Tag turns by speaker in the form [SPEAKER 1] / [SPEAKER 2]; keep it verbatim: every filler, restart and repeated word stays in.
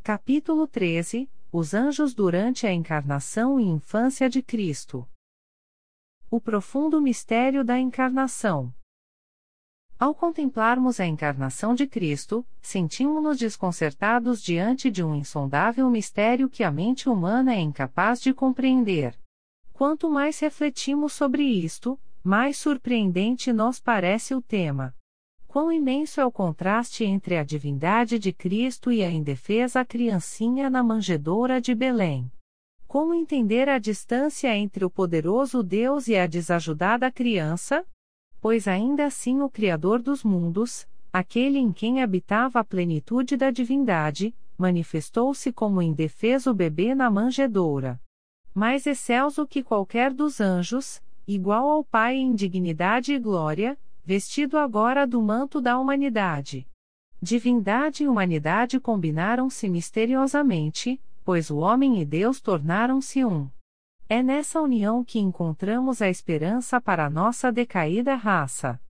[SPEAKER 1] Capítulo treze. Os anjos durante a encarnação e infância de Cristo. O profundo mistério da encarnação. Ao contemplarmos a encarnação de Cristo, sentimos-nos desconcertados diante de um insondável mistério que a mente humana é incapaz de compreender. Quanto mais refletimos sobre isto, mais surpreendente nos parece o tema. Quão imenso é o contraste entre a divindade de Cristo e a indefesa criancinha na manjedoura de Belém. Como entender a distância entre o poderoso Deus e a desajudada criança? Pois ainda assim o Criador dos mundos, aquele em quem habitava a plenitude da divindade, manifestou-se como indefeso bebê na manjedoura. Mais excelso que qualquer dos anjos, igual ao Pai em dignidade e glória, vestido agora do manto da humanidade. Divindade e humanidade combinaram-se misteriosamente, pois o homem e Deus tornaram-se um. É nessa união que encontramos a esperança para a nossa decaída raça.